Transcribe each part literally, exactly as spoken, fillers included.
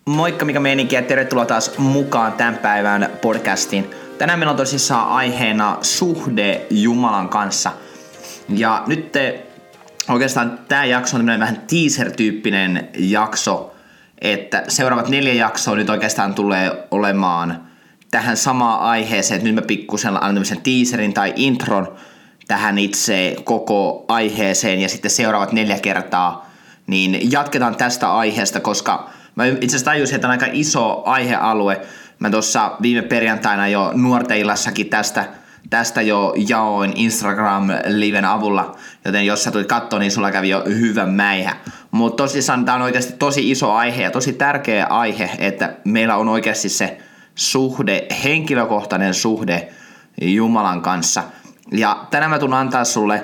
Moikka, mikä meininki ja tervetuloa taas mukaan tämän päivän podcastiin. Tänään meillä on tosissaan aiheena suhde Jumalan kanssa. Ja nyt te, oikeastaan tämä jakso on tämmöinen vähän teaser-tyyppinen jakso, että seuraavat neljä jaksoa nyt oikeastaan tulee olemaan tähän samaan aiheeseen, että nyt mä pikkusen annan tämmöisen teaserin tai intron tähän itse koko aiheeseen ja sitten seuraavat neljä kertaa niin jatketaan tästä aiheesta, koska mä itse asiassa tajusin, että on aika iso aihealue. Mä tuossa viime perjantaina jo nuorten illassakin tästä, tästä jo jaoin Instagram-liven avulla, joten jos sä tulit katsoa, niin sulla kävi jo hyvä mäihä. Mutta tosissaan tää on oikeasti tosi iso aihe ja tosi tärkeä aihe, että meillä on oikeasti se suhde, henkilökohtainen suhde Jumalan kanssa. Ja tänään mä tulen antaa sulle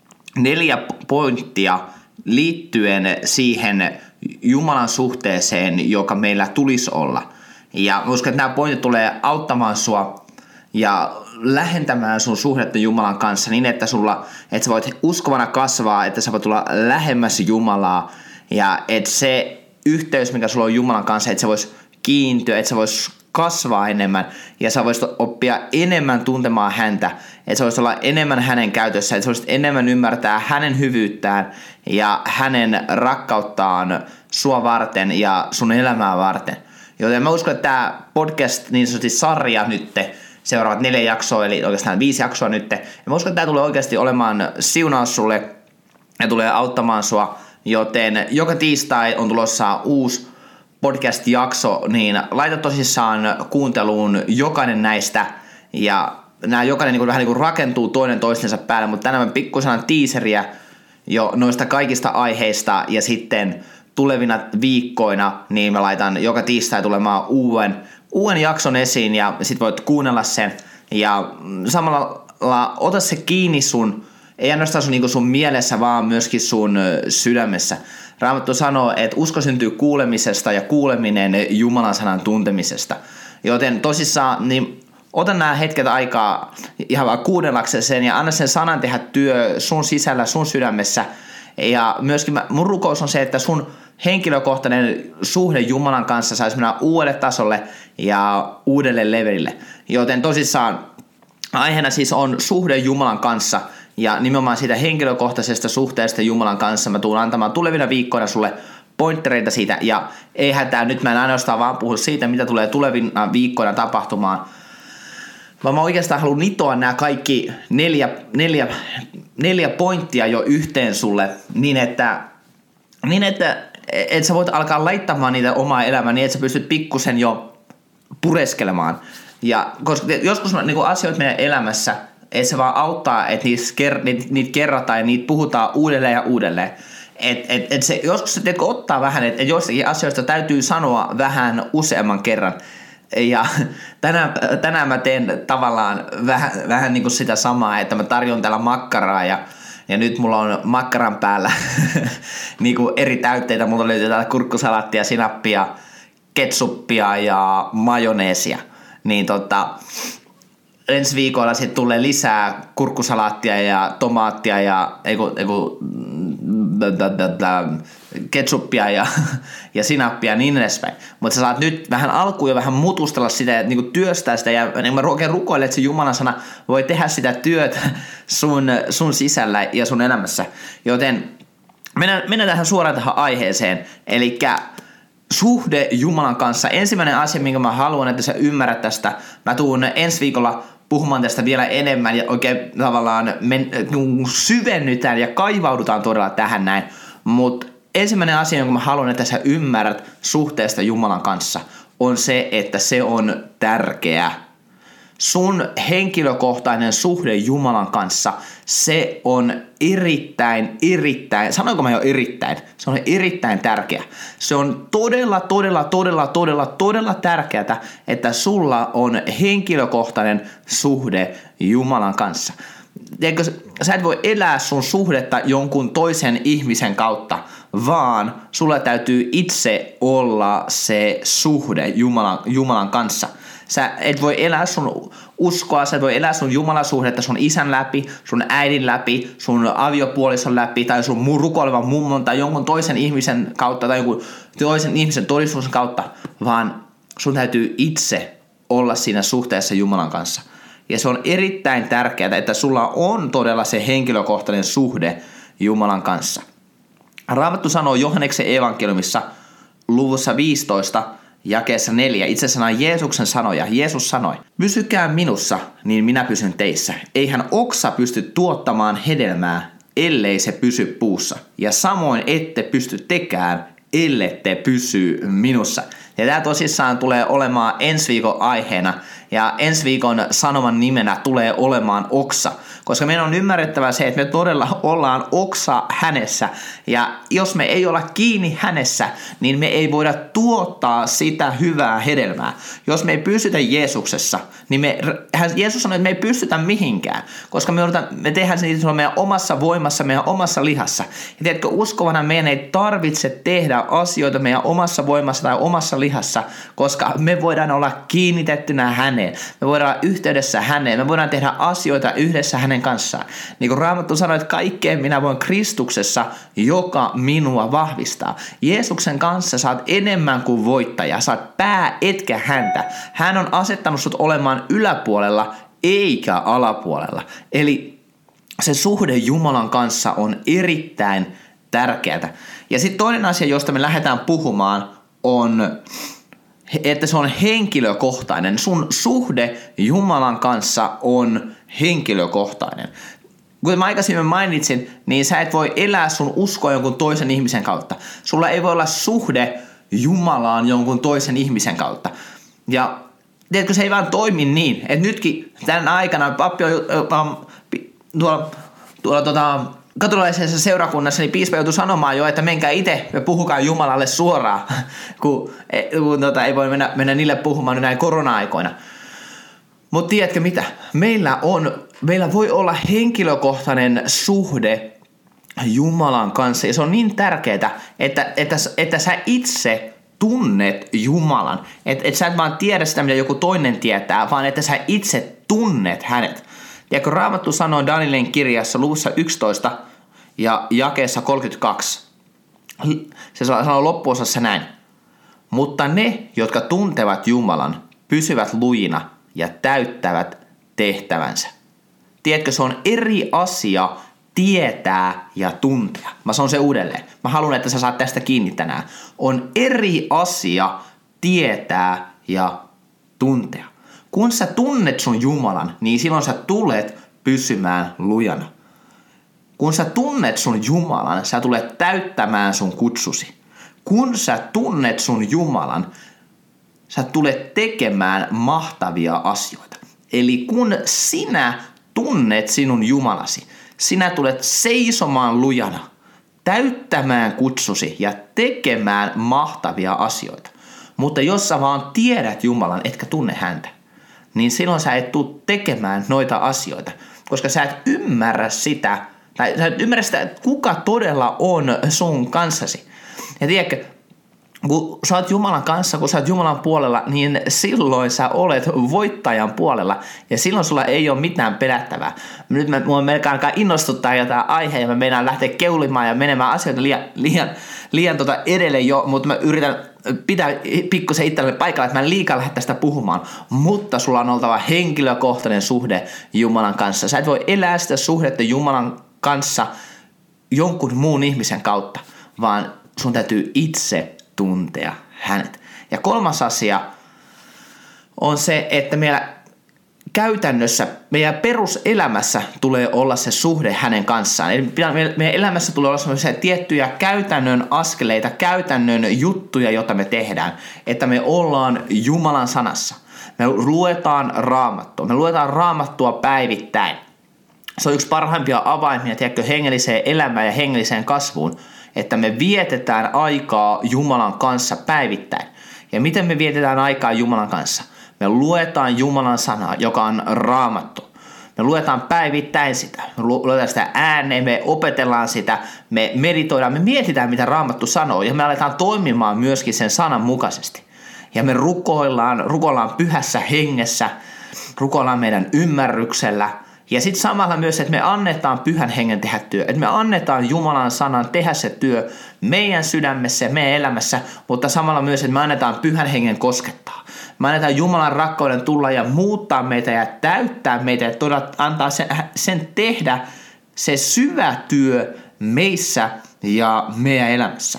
neljä pointtia liittyen siihen Jumalan suhteeseen, joka meillä tulisi olla. Ja mä uskon, että nämä pointit tulee auttamaan sua ja lähentämään sun suhdetta Jumalan kanssa niin, että, sulla, että sä voit uskovana kasvaa, että sä voit tulla lähemmäs Jumalaa ja että se yhteys, mikä sulla on Jumalan kanssa, että sä vois kiintyä, että sä vois kasvaa enemmän ja sä voisit oppia enemmän tuntemaan häntä, että sä voisit olla enemmän hänen käytössä, että sä voisit enemmän ymmärtää hänen hyvyyttään ja hänen rakkauttaan sua varten ja sun elämää varten. Joten mä uskon, että tää podcast niin sanotusti sarja nytte, seuraavat neljä jaksoa, eli oikeastaan viisi jaksoa nytte, ja mä uskon, että tää tulee oikeasti olemaan siunaus sulle ja tulee auttamaan sua, joten joka tiistai on tulossa uusi podcast-jakso, niin laita tosissaan kuunteluun jokainen näistä, ja nämä jokainen niin vähän niin kuin rakentuu toinen toistensa päälle, mutta tänään mä pikkusen teaseriä jo noista kaikista aiheista, ja sitten tulevina viikkoina niin mä laitan joka tiistai tulemaan uuden, uuden jakson esiin, ja sit voit kuunnella sen, ja samalla ota se kiinni sun, ei ainoastaan sun, niin sun mielessä, vaan myöskin sun sydämessä. Raamattu sanoo, että usko syntyy kuulemisesta ja kuuleminen Jumalan sanan tuntemisesta. Joten tosissaan niin ota nämä hetket aikaa ihan vaan kuunnellaksesi sen ja anna sen sanan tehdä työ sun sisällä, sun sydämessä. Ja myöskin mun rukous on se, että sun henkilökohtainen suhde Jumalan kanssa saisi mennä uudelle tasolle ja uudelle levelille. Joten tosissaan aiheena siis on suhde Jumalan kanssa. Ja nimenomaan siitä henkilökohtaisesta suhteesta Jumalan kanssa mä tulen antamaan tulevina viikkoina sulle pointtereita siitä. Ja ei hätää, nyt mä en ainoastaan vaan puhu siitä, mitä tulee tulevina viikkoina tapahtumaan. Vaan mä oikeastaan haluan nitoa nämä kaikki neljä, neljä, neljä pointtia jo yhteen sulle niin, että, niin että et sä voit alkaa laittamaan niitä omaa elämää niin, että sä pystyt pikkusen jo pureskelemaan. Ja koska joskus niin kuin asioita meidän elämässä, että se vaan auttaa, että niitä, ker- niitä, niitä kerrataan ja niitä puhutaan uudelleen ja uudelleen. Että et, et se, joskus se teko ottaa vähän, että et joistakin asioista täytyy sanoa vähän useamman kerran. Ja tänään, tänään mä teen tavallaan vähän, vähän niin kuin sitä samaa, että mä tarjon täällä makkaraa ja, ja nyt mulla on makkaran päällä niin kuin eri täytteitä. Mulla löytyy täällä kurkkusalaattia, sinappia, ketsuppia ja majoneesia. Niin tota... ensi viikolla sitten tulee lisää kurkkusalaattia ja tomaattia ja eiku, eiku, ketsuppia ja, ja sinappia ja niin edespäin. Mutta sä saat nyt vähän alkuun ja vähän mutustella sitä ja niinku työstää sitä ja niin mä oikein rukoilen, että se Jumalan sana voi tehdä sitä työtä sun, sun sisällä ja sun elämässä. Joten mennään, mennään tähän suoraan tähän aiheeseen. Elikkä suhde Jumalan kanssa. Ensimmäinen asia, minkä mä haluan, että sä ymmärrät tästä. Mä tuun ensi viikolla puhumaan tästä vielä enemmän ja oikein tavallaan men, syvennytään ja kaivaudutaan todella tähän näin. Mutta ensimmäinen asia, jonka mä haluan, että sä ymmärrät suhteesta Jumalan kanssa, on se, että se on tärkeä. Sun henkilökohtainen suhde Jumalan kanssa, se on erittäin, erittäin, sanoinko mä jo erittäin, se on erittäin tärkeä. Se on todella, todella, todella, todella, todella tärkeää, että sulla on henkilökohtainen suhde Jumalan kanssa. Eikö, sä et voi elää sun suhdetta jonkun toisen ihmisen kautta, vaan sulla täytyy itse olla se suhde Jumalan, Jumalan kanssa. Sä et voi elää sun uskoa, sä et voi elää sun Jumalasuhdetta sun isän läpi, sun äidin läpi, sun aviopuolison läpi tai sun rukoilevan mummon tai jonkun toisen ihmisen kautta tai jonkun toisen ihmisen todistuksen kautta, vaan sun täytyy itse olla siinä suhteessa Jumalan kanssa. Ja se on erittäin tärkeää, että sulla on todella se henkilökohtainen suhde Jumalan kanssa. Raamattu sanoo Johanneksen evankeliumissa luvussa viisitoista jakeessa neljä. Itse asiassa Jeesuksen sanoja. Jeesus sanoi, pysykää minussa, niin minä pysyn teissä. Eihän oksa pysty tuottamaan hedelmää, ellei se pysy puussa. Ja samoin ette pysty tekään, ellette pysy minussa. Ja tämä tosissaan tulee olemaan ensi viikon aiheena. Ja ensi viikon sanoman nimenä tulee olemaan oksa. Koska meidän on ymmärrettävä se, että me todella ollaan oksa hänessä. Ja jos me ei olla kiinni hänessä, niin me ei voida tuottaa sitä hyvää hedelmää. Jos me ei pysytä Jeesuksessa, niin me, Jeesus sanoi, että me ei pystytä mihinkään. Koska me, odotan, me tehdään se meidän omassa voimassa, meidän omassa lihassa. Ja tiedätkö, uskovana meidän ei tarvitse tehdä asioita meidän omassa voimassa tai omassa lihassa, koska me voidaan olla kiinnitettynä häneen. Me voidaan olla yhteydessä häneen. Me voidaan tehdä asioita yhdessä hänen kanssaan. Niin kuin Raamattu sanoi, että kaikkeen minä voin Kristuksessa, joka minua vahvistaa. Jeesuksen kanssa saat enemmän kuin voittaja. Saat pää etkä häntä. Hän on asettanut sut olemaan yläpuolella eikä alapuolella. Eli se suhde Jumalan kanssa on erittäin tärkeää. Ja sitten toinen asia, josta me lähdetään puhumaan, on että se on henkilökohtainen. Sun suhde Jumalan kanssa on henkilökohtainen. Kuten mä aikaisemmin mainitsin, niin sä et voi elää sun uskoa jonkun toisen ihmisen kautta. Sulla ei voi olla suhde Jumalaan jonkun toisen ihmisen kautta. Ja tiedätkö, se ei vaan toimi niin, että nytkin tämän aikana pappi on uh, tuolla, tuolla tuota, katolilaisessa seurakunnassa, niin piispa joutui sanomaan jo, että menkää itse ja puhukaa Jumalalle suoraan, kun, kun tota, ei voi mennä, mennä niille puhumaan näin korona-aikoina. Mutta tiedätkö mitä? Meillä, on, meillä voi olla henkilökohtainen suhde Jumalan kanssa, ja se on niin tärkeää, että, että, että sä itse tunnet Jumalan. Että et sä et vaan tiedä sitä, mitä joku toinen tietää, vaan että sä itse tunnet hänet. Ja kun Raamattu sanoo Danielin kirjassa luvussa yksitoista ja jakeessa kolmekymmentäkaksi, se sanoo loppuosassa näin. Mutta ne, jotka tuntevat Jumalan, pysyvät lujina ja täyttävät tehtävänsä. Tiedätkö, se on eri asia tietää ja tuntea. Mä sanon se uudelleen. Mä haluan, että sä saat tästä kiinni tänään. On eri asia tietää ja tuntea. Kun sä tunnet sun Jumalan, niin silloin sä tulet pysymään lujana. Kun sä tunnet sun Jumalan, sä tulet täyttämään sun kutsusi. Kun sä tunnet sun Jumalan, sä tulet tekemään mahtavia asioita. Eli kun sinä tunnet sinun Jumalasi, sinä tulet seisomaan lujana, täyttämään kutsusi ja tekemään mahtavia asioita. Mutta jos sä vaan tiedät Jumalan, etkä tunne häntä, niin silloin sä et tule tekemään noita asioita, koska sä et ymmärrä sitä, tai sä et ymmärrä sitä, että kuka todella on sun kanssasi. Ja tiedätkö, kun sä oot Jumalan kanssa, kun sä oot Jumalan puolella, niin silloin sä olet voittajan puolella, ja silloin sulla ei ole mitään pelättävää. Nyt mä mua melkein alkaa innostuttaa jotain aiheja, ja mä meinaan lähteä keulimaan ja menemään asioita liian, liian, liian tota edelle jo, mutta mä yritän pitää pikkusen itselleni paikalla, että mä en liikaa lähde tästä puhumaan, mutta sulla on oltava henkilökohtainen suhde Jumalan kanssa. Sä et voi elää sitä suhdetta Jumalan kanssa jonkun muun ihmisen kautta, vaan sun täytyy itse tuntea hänet. Ja kolmas asia on se, että meillä käytännössä, meidän peruselämässä tulee olla se suhde hänen kanssaan. Eli meidän elämässä tulee olla sellaisia tiettyjä käytännön askeleita, käytännön juttuja, joita me tehdään. Että me ollaan Jumalan sanassa. Me luetaan Raamattua. Me luetaan Raamattua päivittäin. Se on yksi parhaimpia avaimia, tiedätkö, hengelliseen elämään ja hengelliseen kasvuun. Että me vietetään aikaa Jumalan kanssa päivittäin. Ja miten me vietetään aikaa Jumalan kanssa? Me luetaan Jumalan sanaa, joka on Raamattu. Me luetaan päivittäin sitä. Me luetaan sitä ääneen, me opetellaan sitä, me meditoidaan, me mietitään, mitä Raamattu sanoo. Ja me aletaan toimimaan myöskin sen sanan mukaisesti. ja me rukoillaan, rukoillaan pyhässä hengessä, rukoillaan meidän ymmärryksellä. Ja sitten samalla myös, että me annetaan pyhän hengen tehdä työ, että me annetaan Jumalan sanan tehdä se työ meidän sydämessä ja meidän elämässä, mutta samalla myös, että me annetaan pyhän hengen koskettaa. Me annetaan Jumalan rakkauden tulla ja muuttaa meitä ja täyttää meitä ja todella antaa sen, sen tehdä se syvä työ meissä ja meidän elämässä.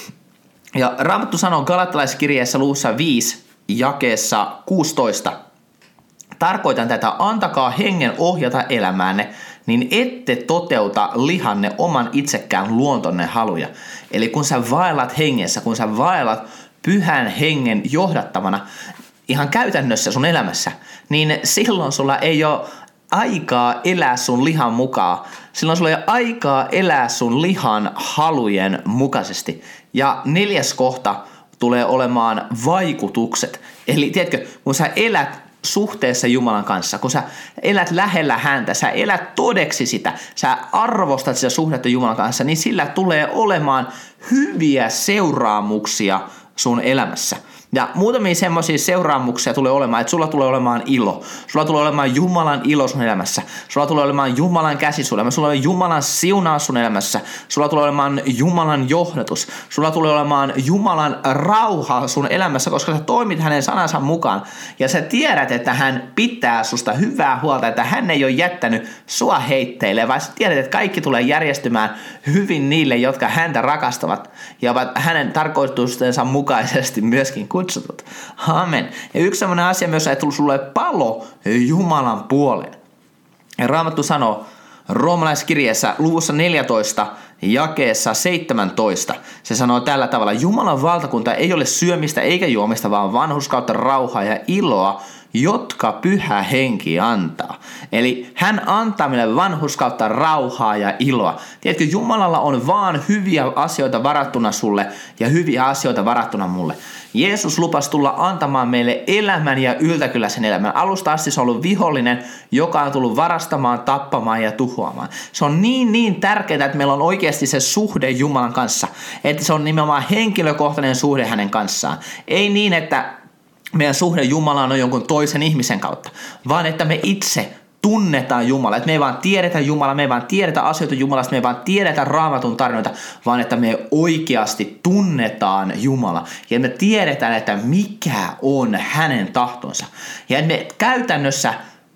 Ja Raamattu sanoo Galattalaiskirjeessä luvussa viisi jakeessa kuusitoista. Tarkoitan tätä, antakaa hengen ohjata elämäänne, niin ette toteuta lihanne oman itsekään luontonne haluja. Eli kun sä vaellat hengessä, kun sä vaellat pyhän hengen johdattamana ihan käytännössä sun elämässä, niin silloin sulla ei ole aikaa elää sun lihan mukaan. Silloin sulla ei ole aikaa elää sun lihan halujen mukaisesti. Ja neljäs kohta tulee olemaan vaikutukset. Eli tiedätkö, kun sä elät suhteessa Jumalan kanssa, kun sä elät lähellä häntä, sä elät todeksi sitä, sä arvostat sitä suhdetta Jumalan kanssa, niin sillä tulee olemaan hyviä seuraamuksia sun elämässä. Ja muutamia semmoisia seuraamuksia tulee olemaan, että sulla tulee olemaan ilo. Sulla tulee olemaan Jumalan ilo sun elämässä. Sulla tulee olemaan Jumalan käsi sun elämässä. Sulla tulee Jumalan siunaus sun elämässä. Sulla tulee olemaan Jumalan johdatus. Sulla tulee olemaan Jumalan rauha sun elämässä, koska sä toimit hänen sanansa mukaan. Ja sä tiedät, että hän pitää susta hyvää huolta, että hän ei ole jättänyt sua heitteille, vaan sä tiedät, että kaikki tulee järjestymään hyvin niille, jotka häntä rakastavat ja ovat hänen tarkoitustensa mukaisesti myöskin kutsutut. Amen. Ja yksi sellainen asia myös, että sulle palo Jumalan puoleen. Ja Raamattu sanoo Roomalaiskirjeessä luvussa neljätoista jakeessa seitsemäntoista. Se sanoo tällä tavalla: Jumalan valtakunta ei ole syömistä eikä juomista, vaan vanhurskautta, rauhaa ja iloa, jotka pyhä henki antaa. Eli hän antaa meille vanhurskautta, rauhaa ja iloa. Tiedätkö, Jumalalla on vaan hyviä asioita varattuna sulle ja hyviä asioita varattuna mulle. Jeesus lupasi tulla antamaan meille elämän ja yltäkylläisen elämän. Alusta asti se on ollut vihollinen, joka on tullut varastamaan, tappamaan ja tuhoamaan. Se on niin niin tärkeää, että meillä on oikeasti se suhde Jumalan kanssa. Että se on nimenomaan henkilökohtainen suhde hänen kanssaan. Ei niin, että meidän suhde Jumalaan on jonkun toisen ihmisen kautta, vaan että me itse tunnetaan Jumala. Että me ei vaan tiedetä Jumala, me ei vaan tiedetä asioita Jumalasta, me ei vaan tiedetä Raamatun tarinoita, vaan että me oikeasti tunnetaan Jumala. Ja me tiedetään, että mikä on hänen tahtonsa. Ja että me käytännössä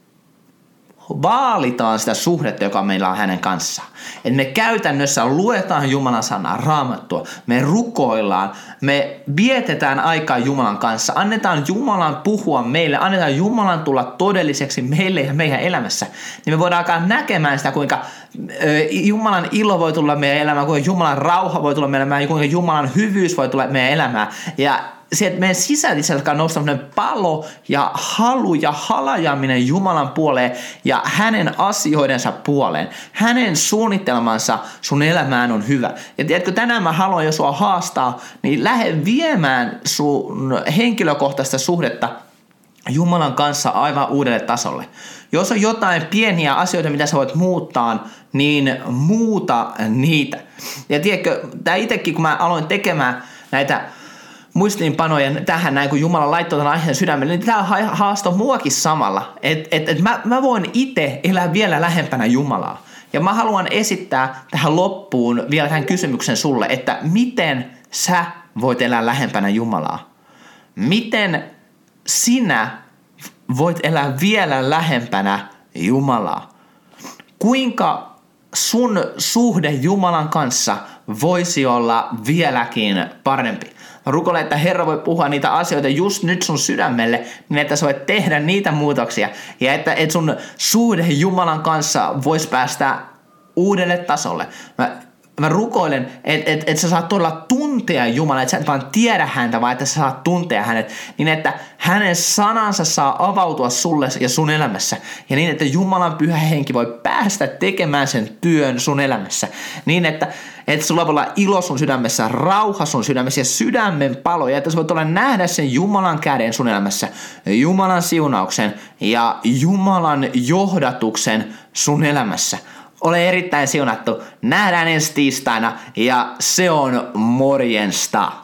vaalitaan sitä suhdetta, joka meillä on hänen kanssaan. Että me käytännössä luetaan Jumalan sanaa, Raamattua, me rukoillaan, me vietetään aikaa Jumalan kanssa, annetaan Jumalan puhua meille, annetaan Jumalan tulla todelliseksi meille ja meidän elämässä. Niin me voidaan alkaa näkemään sitä, kuinka Jumalan ilo voi tulla meidän elämään, kuinka Jumalan rauha voi tulla meidän elämään, kuinka Jumalan hyvyys voi tulla meidän elämään. Ja se, että meidän sisällisellä alkaa nousta palo ja halu ja halajaminen Jumalan puoleen ja hänen asioidensa puoleen. Hänen suunnitelmansa sun elämään on hyvä. Ja tiedätkö, tänään mä haluan jo sua haastaa, niin lähde viemään sun henkilökohtaista suhdetta Jumalan kanssa aivan uudelle tasolle. Jos on jotain pieniä asioita, mitä sä voit muuttaa, niin muuta niitä. Ja tiedätkö, tää itsekin kun mä aloin tekemään näitä muistiinpanoja tähän näin, kun Jumala laittoi tämän aiheen sydämelle, niin tämä haastoi muakin samalla. Että et, et mä, mä voin itse elää vielä lähempänä Jumalaa. Ja mä haluan esittää tähän loppuun vielä tämän kysymyksen sulle, että miten sä voit elää lähempänä Jumalaa? Miten sinä voit elää vielä lähempänä Jumalaa? Kuinka sun suhde Jumalan kanssa voisi olla vieläkin parempi? Mä rukoilen, että Herra voi puhua niitä asioita just nyt sun sydämelle, niin että sä voit tehdä niitä muutoksia. Ja että, että sun suhde Jumalan kanssa voisi päästä uudelle tasolle. Mä, mä rukoilen, että et, et sä saat todella tuntea Jumalaa, että sä et vaan tiedä häntä, vaan että sä saat tuntea hänet. Niin että hänen sanansa saa avautua sulle ja sun elämässä. Ja niin, että Jumalan pyhä henki voi päästä tekemään sen työn sun elämässä. Niin, että Että sulla voi olla ilo sun sydämessä, rauha sun sydämessä ja sydämen palo. Ja että sä voit olla nähdä sen Jumalan käden sun elämässä, Jumalan siunauksen ja Jumalan johdatuksen sun elämässä. Ole erittäin siunattu. Nähdään ensi tiistaina ja se on morjensta.